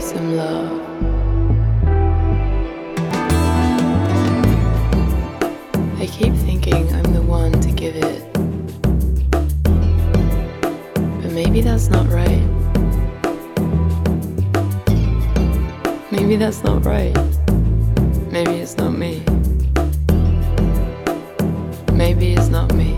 some love. I keep thinking I'm the one to give it, but maybe that's not right. Maybe that's not right. Maybe it's not me. Maybe it's not me.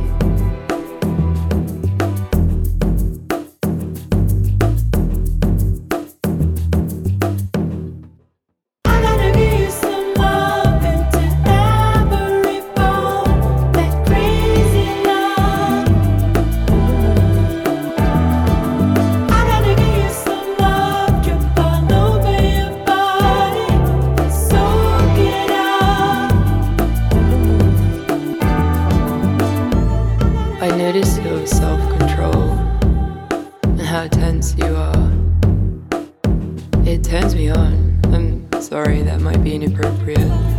I notice your self-control and how tense you are. It turns me on. I'm sorry, that might be inappropriate.